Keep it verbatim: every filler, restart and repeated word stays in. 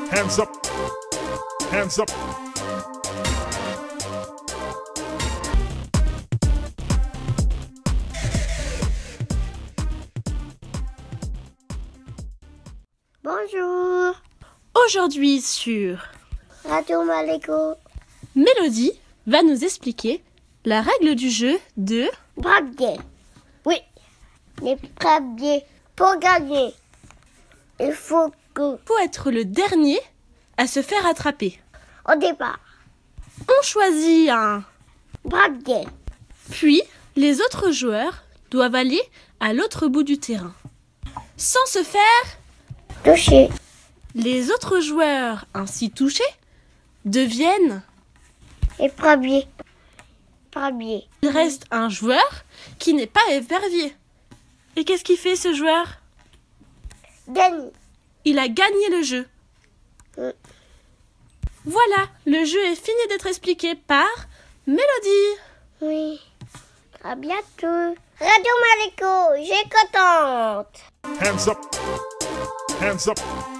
Hands up. Hands up. Bonjour. Aujourd'hui sur Radio Maléco. Mélodie va nous expliquer la règle du jeu de Brabier. Oui. Les brabiers. Pour gagner, il faut que, faut être le dernier à se faire attraper. au départ, On choisit un, brabier. puis les autres joueurs doivent aller à l'autre bout du terrain. Sans se faire, Toucher. les autres joueurs ainsi touchés deviennent. Et brabier. Brabier. Il reste un joueur qui n'est pas épervier. Et qu'est-ce qu'il fait ce joueur ? Gagne. Il a gagné le jeu. Mm. Voilà, le jeu est fini d'être expliqué par Mélodie. Oui. À bientôt. Radio Maléco, j'ai contente. Hands up. Hands up.